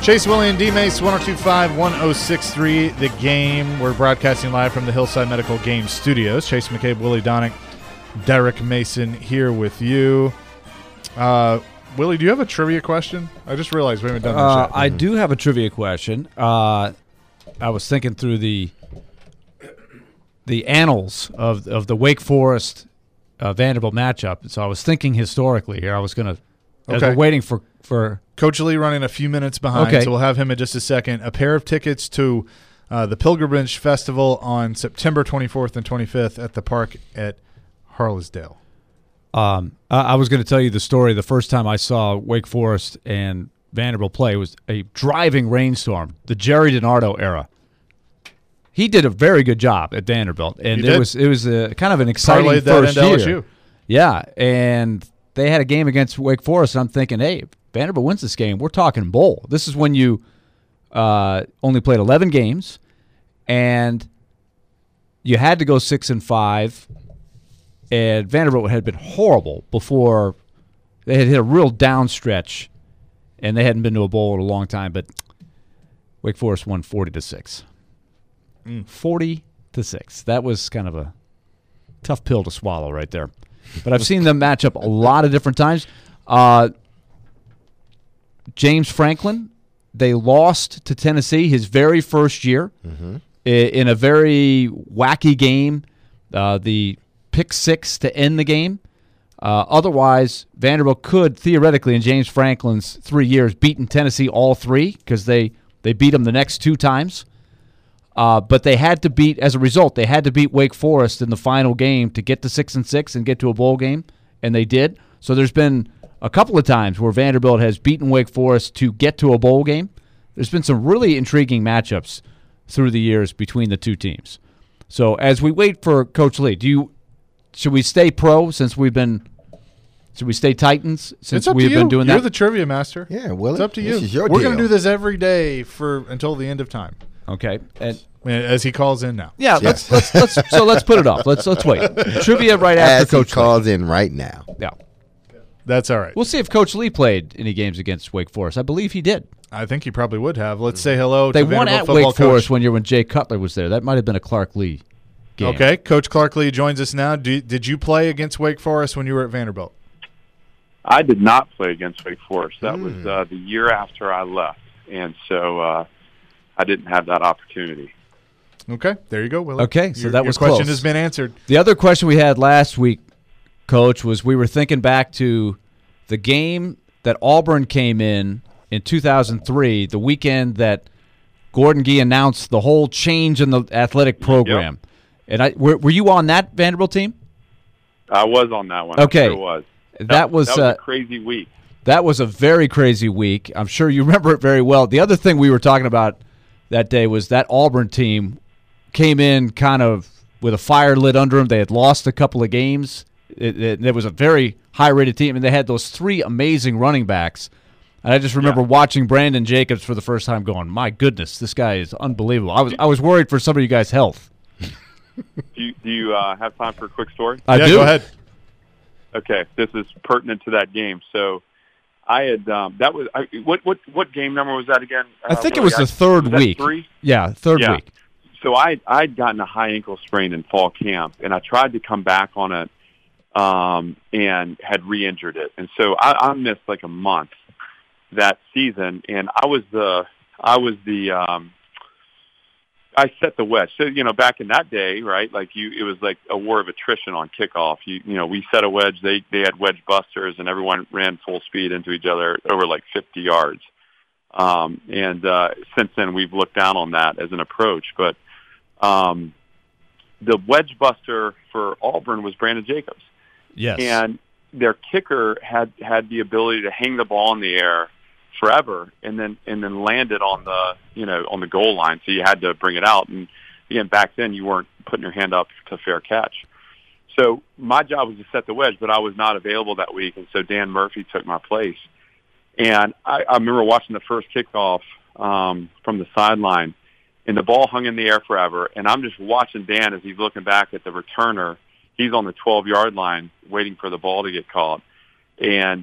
Chase, Willie, and D-Mace, 102.5, 106.3, The Game. We're broadcasting live from the Hillside Medical Game Studios. Chase McCabe, Willie Donick, Derek Mason here with you. Willie, do you have a trivia question? I just realized we haven't done this yet. I do have a trivia question. I was thinking through the annals of the Wake Forest Vanderbilt matchup, so I was thinking historically here. I was going to, as we're waiting for Coach Lee running a few minutes behind, so we'll have him in just a second. A pair of tickets to the Pilgrimage Festival on September 24th and 25th at the park at Harlesdale. I was going to tell you the story. The first time I saw Wake Forest and Vanderbilt play was a driving rainstorm, the Jerry DiNardo era. He did a very good job at Vanderbilt, and it was a kind of an exciting first year. LSU. Yeah, and they had a game against Wake Forest, and I'm thinking, hey, if Vanderbilt wins this game, we're talking bowl. This is when you only played 11 games, and you had to go 6-5. And Vanderbilt had been horrible before. They had hit a real down stretch, and they hadn't been to a bowl in a long time. But Wake Forest won 40-6. 40-6. That was kind of a tough pill to swallow right there. But I've seen them match up a lot of different times. James Franklin, they lost to Tennessee his very first year in a very wacky game. The pick six to end the game. Otherwise, Vanderbilt could theoretically, in James Franklin's 3 years, beaten Tennessee all three because they beat them the next two times. But they had to beat, as a result, they had to beat Wake Forest in the final game to get to 6-6 and get to a bowl game, and they did. So there's been a couple of times where Vanderbilt has beaten Wake Forest to get to a bowl game. There's been some really intriguing matchups through the years between the two teams. So as we wait for Coach Lee, should we stay pro should we stay Titans since we've been doing that? You're the trivia master. Yeah, Willie. It's up to you. This is your We're deal. going to do this every day until the end of time. Okay. And as he calls in now. Yeah, Yes. let's put it off. Let's wait. Trivia right after As Coach he calls in right now. Yeah. That's all right. We'll see if Coach Lee played any games against Wake Forest. I believe he did. I think he probably would have. Let's say hello They to won Vanderbilt at football Wake Forest coach. when Jay Cutler was there. That might have been a Clark Lee game. Okay, Coach Clark Lee joins us now. Did you play against Wake Forest when you were at Vanderbilt? I did not play against Wake Forest. That was the year after I left, and so I didn't have that opportunity. Okay, there you go, Willie. Okay, so that was your question close. has been answered. The other question we had last week, Coach, was we were thinking back to the game that Auburn came in 2003, the weekend that Gordon Gee announced the whole change in the athletic program. Yep. And were you on that Vanderbilt team? I was on that one. Okay. I sure was. That was a crazy week. That was a very crazy week. I'm sure you remember it very well. The other thing we were talking about that day was that Auburn team came in kind of with a fire lit under them. They had lost a couple of games. It was a very high-rated team, and they had those three amazing running backs. And I just remember watching Brandon Jacobs for the first time going, my goodness, this guy is unbelievable. I was worried for some of you guys' health. Do you have time for a quick story? I do. Go ahead. Okay, this is pertinent to that game. So I had what game number was that again? I think it was the third week. 3? Yeah, third week. So I'd gotten a high ankle sprain in fall camp, and I tried to come back on it and had re-injured it. And so I missed like a month that season, and I set the wedge. So, back in that day, right, it was like a war of attrition on kickoff. We set a wedge. They had wedge busters, and everyone ran full speed into each other over like 50 yards. And since then, we've looked down on that as an approach. But the wedge buster for Auburn was Brandon Jacobs. Yes. And their kicker had the ability to hang the ball in the air forever and then land it on the goal line. So you had to bring it out. And again, back then you weren't putting your hand up to fair catch. So my job was to set the wedge, but I was not available that week. And so Dan Murphy took my place. And I remember watching the first kickoff from the sideline, and the ball hung in the air forever. And I'm just watching Dan as he's looking back at the returner. He's on the 12-yard line waiting for the ball to get caught. And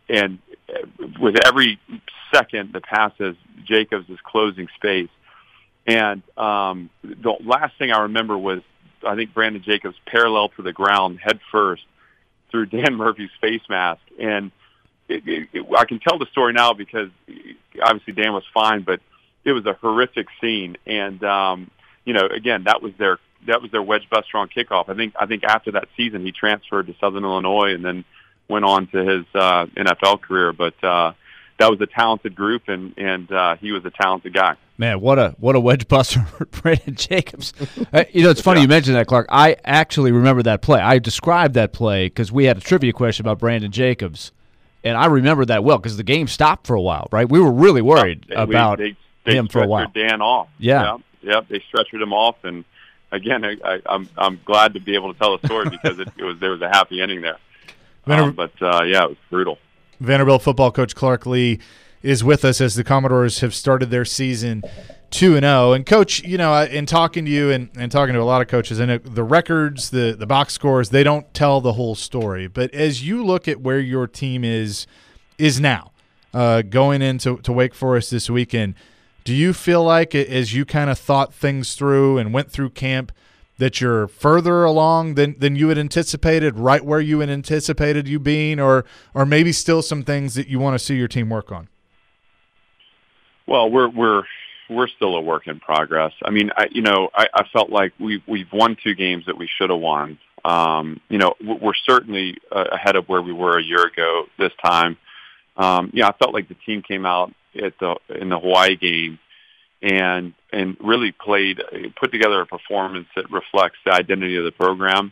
and with every second that passes, Jacobs is closing space. And the last thing I remember was, I think Brandon Jacobs parallel to the ground head first through Dan Murphy's face mask. And I can tell the story now because obviously Dan was fine, but it was a horrific scene. And, again, that was their wedge buster on kickoff. I think after that season he transferred to Southern Illinois and then went on to his NFL career. But that was a talented group, and he was a talented guy. Man, what a wedge buster for Brandon Jacobs. It's funny you mentioned that, Clark. I actually remember that play. I described that play because we had a trivia question about Brandon Jacobs, and I remember that well because the game stopped for a while, right? We were really worried about him for a while. They Dan off. Yeah. Yep. They stretchered him off, and again, I'm glad to be able to tell the story because there was a happy ending there. But it was brutal. Vanderbilt football coach Clark Lea is with us as the Commodores have started their season 2-0. And, Coach, in talking to you and talking to a lot of coaches, and the records, the box scores, they don't tell the whole story. But as you look at where your team is now, going into Wake Forest this weekend, do you feel like as you kind of thought things through and went through camp that you're further along than you had anticipated, right where you had anticipated you being, or maybe still some things that you want to see your team work on? Well, we're still a work in progress. I mean, I felt like we've won 2 games that we should have won. We're certainly ahead of where we were a year ago this time. I felt like the team came out in the Hawaii game and really put together a performance that reflects the identity of the program.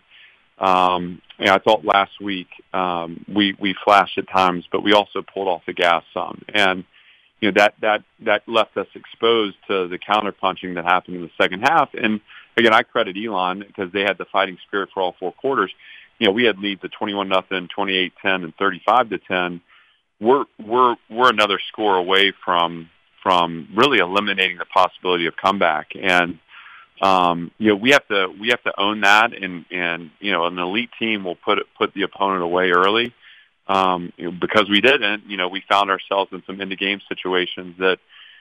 I thought last week we flashed at times, but we also pulled off the gas some, and that left us exposed to the counterpunching that happened in the second half. And again, I credit Elon because they had the fighting spirit for all 4 quarters. We had leads of 21-0, 28-10, and 35-10. We're another score away from really eliminating the possibility of comeback. And we have to own that. And an elite team will put the opponent away early. Because we didn't, we found ourselves in some end-of-game situations that,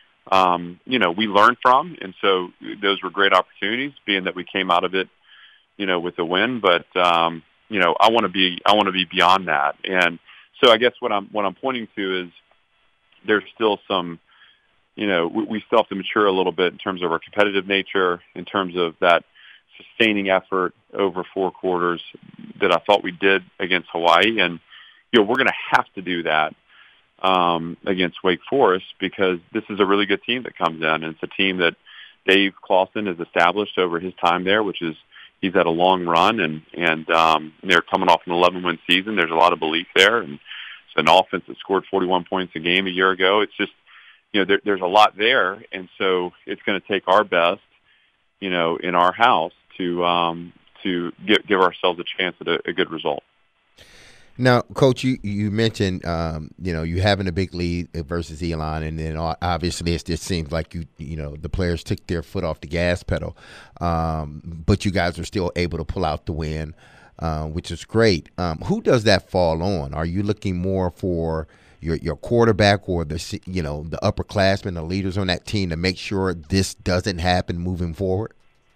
we learned from. And so those were great opportunities, being that we came out of it, with a win. But, I want to be beyond that. And so I guess what I'm pointing to is there's still some, we still have to mature a little bit in terms of our competitive nature, in terms of that sustaining effort over 4 quarters that I thought we did against Hawaii. And, we're going to have to do that against Wake Forest because this is a really good team that comes in. And it's a team that Dave Clawson has established over his time there, which is he's had a long run, and they're coming off an 11-win season. There's a lot of belief there. And it's an offense that scored 41 points a game a year ago. It's just, there's a lot there. And so it's going to take our best, in our house to give ourselves a chance at a good result. Now, Coach, you mentioned, you having a big lead versus Elon, and then obviously it just seems like the players took their foot off the gas pedal, but you guys are still able to pull out the win, which is great. Who does that fall on? Are you looking more for your quarterback or the upperclassmen, the leaders on that team to make sure this doesn't happen moving forward?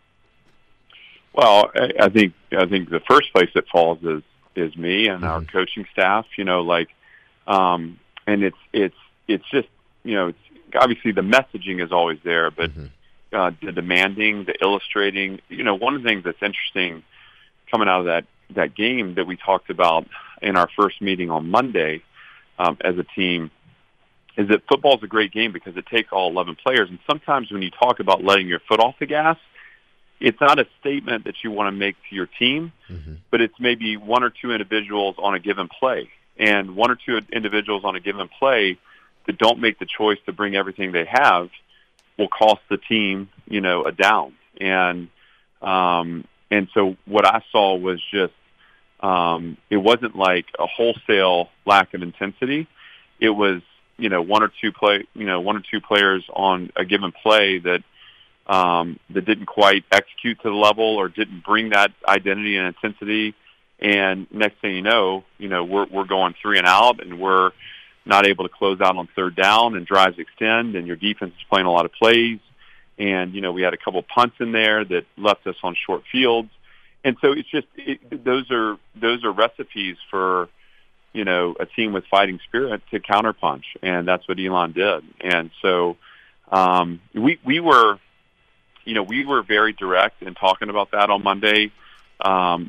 Well, I think the first place it falls is me and our coaching staff, and it's just, it's obviously the messaging is always there, but the demanding, the illustrating, one of the things that's interesting coming out of that game that we talked about in our first meeting on Monday as a team is that football is a great game because it takes all 11 players. And sometimes when you talk about letting your foot off the gas, it's not a statement that you want to make to your team, but it's maybe 1 or 2 individuals on a given play. And 1 or 2 individuals on a given play that don't make the choice to bring everything they have will cost the team, a down. And so what I saw was just, it wasn't like a wholesale lack of intensity. It was, 1 or 2 players on a given play that didn't quite execute to the level or didn't bring that identity and intensity And next thing you know, we're going 3 and out, and we're not able to close out on third down, and drives extend, and your defense is playing a lot of plays. And, we had a couple punts in there that left us on short fields. And so it's just those are recipes for, a team with fighting spirit to counterpunch, and that's what Elon did. And so we were very direct in talking about that on Monday. I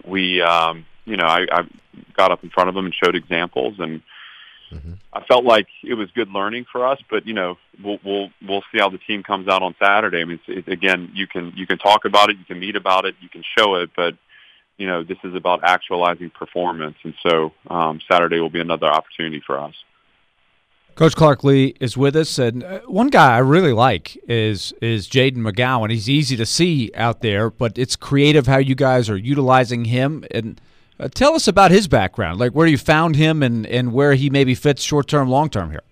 got up in front of them and showed examples, and I felt like it was good learning for us. But we'll see how the team comes out on Saturday. I mean, again, you can talk about it, you can meet about it, you can show it, but this is about actualizing performance, and so Saturday will be another opportunity for us. Coach Clark Lea is with us, and one guy I really like is Jaden McGowan. He's easy to see out there, but it's creative how you guys are utilizing him. And tell us about his background, like where you found him and where he maybe fits short-term, long-term here.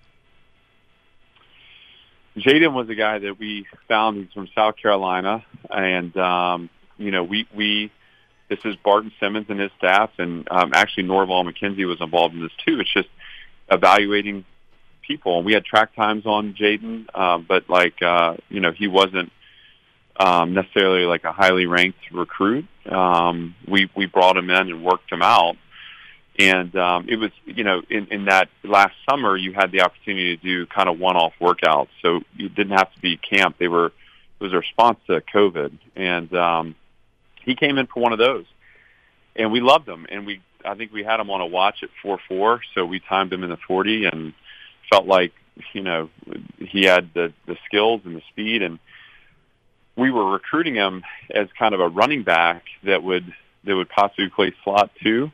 Jaden was a guy that we found. He's from South Carolina, and this is Barton Simmons and his staff, and actually Norval McKenzie was involved in this too. It's just evaluating people. And we had track times on Jaden, but he wasn't necessarily like a highly ranked recruit. We brought him in and worked him out. And it was, in that last summer, you had the opportunity to do kind of one-off workouts. So you didn't have to be camp. It was a response to COVID. And he came in for one of those. And we loved him. And I think we had him on a watch at 4.4, so we timed him in the 40 and felt like, he had the skills and the speed. And we were recruiting him as kind of a running back that would possibly play slot too.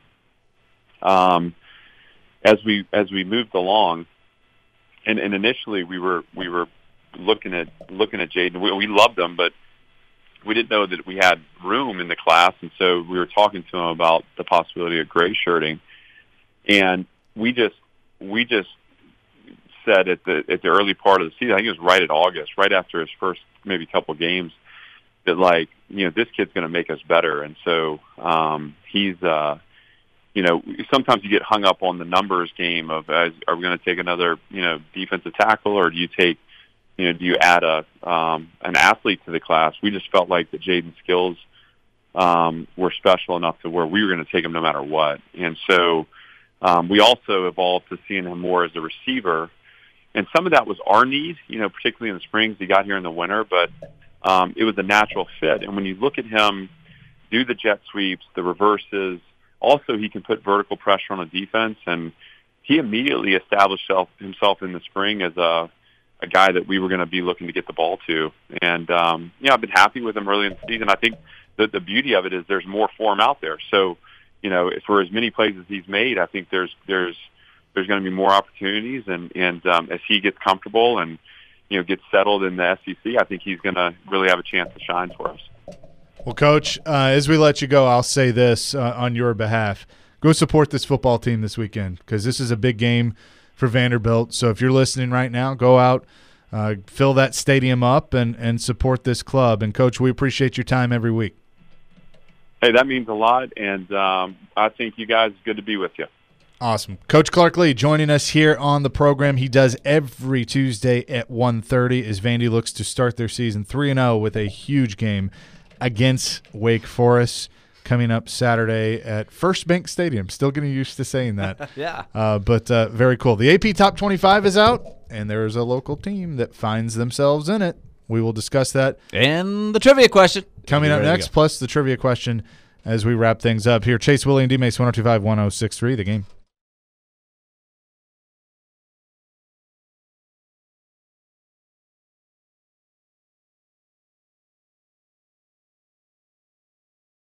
As we moved along, and initially we were looking at Jaden. We loved him, but we didn't know that we had room in the class, and so we were talking to him about the possibility of gray shirting. And we just said at the early part of the season, I think it was right at August, right after his first maybe couple games, that this kid's going to make us better. And so he's sometimes you get hung up on the numbers game of are we going to take another defensive tackle, or do you take do you add an athlete to the class? We just felt like that Jaden's skills were special enough to where we were going to take him no matter what. And so we also evolved to seeing him more as a receiver. And some of that was our need, particularly in the springs. He got here in the winter, but it was a natural fit. And when you look at him do the jet sweeps, the reverses, also he can put vertical pressure on a defense, and he immediately established himself in the spring as a guy that we were going to be looking to get the ball to. And, I've been happy with him early in the season. I think that the beauty of it is there's more for him out there. So, for as many plays as he's made, I think there's going to be more opportunities. And as he gets comfortable and, gets settled in the SEC, I think he's going to really have a chance to shine for us. Well, Coach, as we let you go, I'll say this on your behalf. Go support this football team this weekend, because this is a big game for Vanderbilt. So if you're listening right now, go out, fill that stadium up, and support this club. And, Coach, we appreciate your time every week. Hey, that means a lot, and I think you guys, it's good to be with you. Awesome. Coach Clark Lea joining us here on the program. He does every Tuesday at 1:30 as Vandy looks to start their season 3-0 with a huge game against Wake Forest coming up Saturday at First Bank Stadium. Still getting used to saying that. Yeah. But very cool. The AP Top 25 is out, and there is a local team that finds themselves in it. We will discuss that. And the trivia question. Coming up next, plus the trivia question as we wrap things up here. Chase, Willie, and D-Mace, 102.5, 106.3, The Game.